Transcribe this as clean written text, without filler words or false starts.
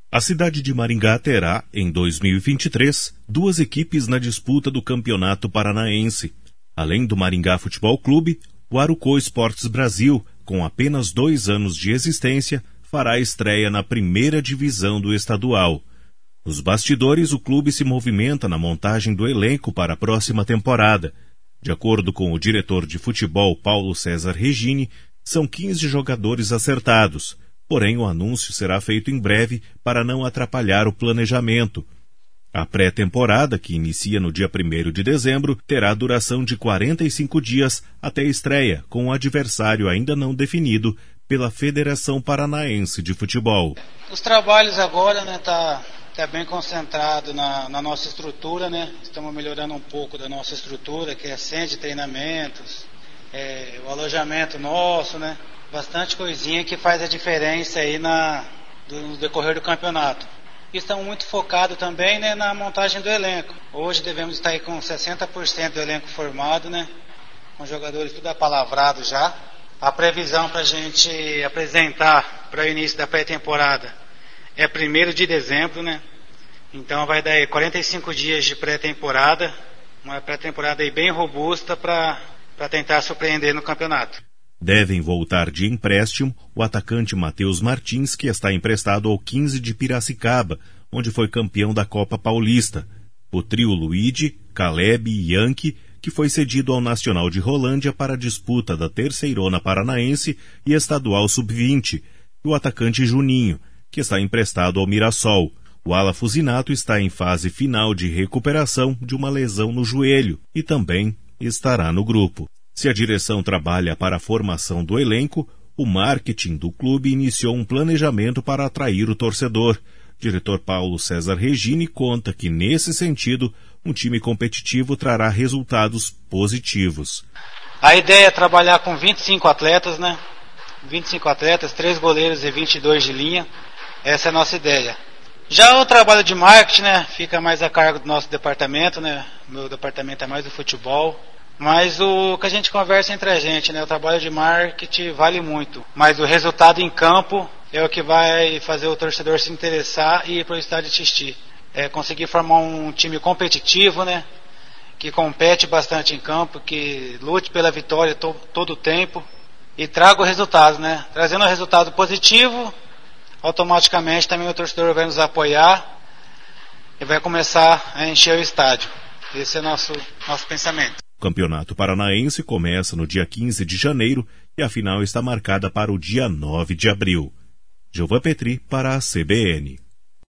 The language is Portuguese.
A cidade de Maringá terá, em 2023, 2 equipes na disputa do Campeonato Paranaense. Além do Maringá Futebol Clube, o Arucó Esportes Brasil, com apenas 2 anos de existência, fará estreia na primeira divisão do estadual. Nos bastidores, o clube se movimenta na montagem do elenco para a próxima temporada. De acordo com o diretor de futebol Paulo César Regini, são 15 jogadores acertados. Porém, o anúncio será feito em breve para não atrapalhar o planejamento. A pré-temporada, que inicia no dia 1º de dezembro, terá duração de 45 dias até a estreia, com o adversário ainda não definido pela Federação Paranaense de Futebol. Os trabalhos agora, tá bem concentrado na nossa estrutura, Estamos melhorando um pouco da nossa estrutura, que é centro de treinamentos, o alojamento nosso, Bastante coisinha que faz a diferença aí no decorrer do campeonato. E estamos muito focados também, na montagem do elenco. Hoje devemos estar aí com 60% do elenco formado, com jogadores tudo apalavrado já. A previsão para a gente apresentar para o início da pré-temporada é 1º de dezembro, Então vai dar aí 45 dias de pré-temporada, uma pré-temporada aí bem robusta para tentar surpreender no campeonato. Devem voltar de empréstimo o atacante Matheus Martins, que está emprestado ao 15 de Piracicaba, onde foi campeão da Copa Paulista. O trio Luigi, Caleb e Yankee, que foi cedido ao Nacional de Rolândia para a disputa da Terceirona Paranaense e Estadual Sub-20. E o atacante Juninho, que está emprestado ao Mirassol. O ala Fusinato está em fase final de recuperação de uma lesão no joelho e também estará no grupo. Se a direção trabalha para a formação do elenco, o marketing do clube iniciou um planejamento para atrair o torcedor. Diretor Paulo César Regini conta que, nesse sentido, um time competitivo trará resultados positivos. A ideia é trabalhar com 25 atletas, 25 atletas, 3 goleiros e 22 de linha. Essa é a nossa ideia. Já o trabalho de marketing, fica mais a cargo do nosso departamento, Meu departamento é mais do futebol. Mas o que a gente conversa entre a gente, o trabalho de marketing vale muito. Mas o resultado em campo é o que vai fazer o torcedor se interessar e ir para o estádio assistir. Conseguir formar um time competitivo, que compete bastante em campo, que lute pela vitória todo o tempo e traga o resultado, Trazendo o resultado positivo, automaticamente também o torcedor vai nos apoiar e vai começar a encher o estádio. Esse é o nosso pensamento. O Campeonato Paranaense começa no dia 15 de janeiro e a final está marcada para o dia 9 de abril. Gilvan Petri para a CBN.